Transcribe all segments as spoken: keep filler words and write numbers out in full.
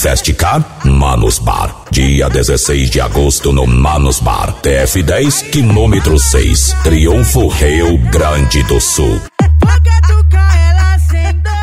Festicar Manos Bar. Dia dezesseis de agosto no Manos Bar. T F dez, quilômetro seis. Triunfo, Rio Grande do Sul. Pocatuca ela sem dó,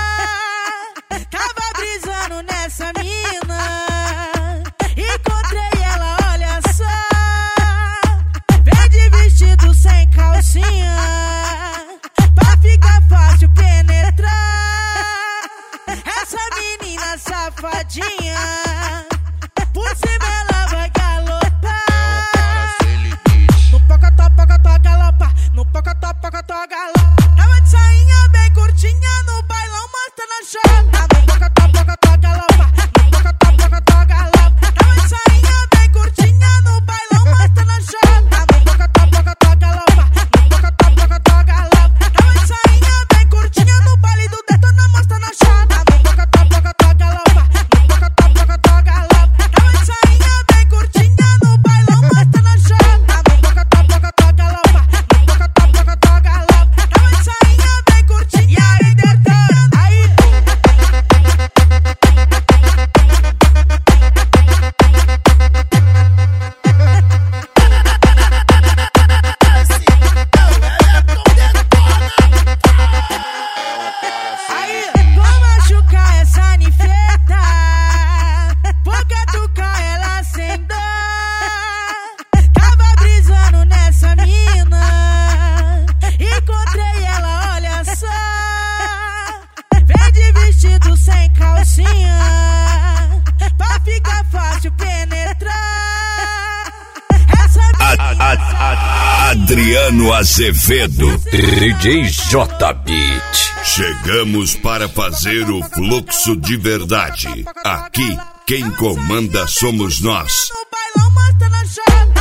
tava brisando nessa mina. Encontrei ela, olha só, vem de vestido sem calcinha, pra ficar fácil penetrar. Essa menina safadinha, por cima ela vai galopar. No pocotó, pocotó, galopa. No pocotó, pocotó, galopa. Tava de sainha bem curtinha no bailão, mostrando a chota. No pocotó, pocotó, galopa. No pocotó, pocotó, galopa. Tava de sainha bem curtinha no bailão, mostrando a chota. No pocotó, pocotó, galopa. No pocotó, pocotó, galopa. Tava de sainha bem curtinha no baile do Detona, mostrando a chota. No pocotó, pocotó, galopa. No pocotó, pocotó, galopa. Tava de sainha bem curtinha no bailão, mostrando a chota. No pocotó, pocotó, galopa. No pocotó, pocotó, galopa. Tava de sainha bem curtinha. E aí, Detona? Aí. Aí, vou machucar essa nifeta, Pocatuca ela sem dó, tava brisando nessa mina. Encontrei ela, olha só, vem de vestido sem calcinha, pra ficar fácil penetrar. Essa menina Adriano Azevedo, D J J Beat. chegamos para fazer o fluxo de verdade. Aqui, quem comanda somos nós. no bailão, mostrando a chota.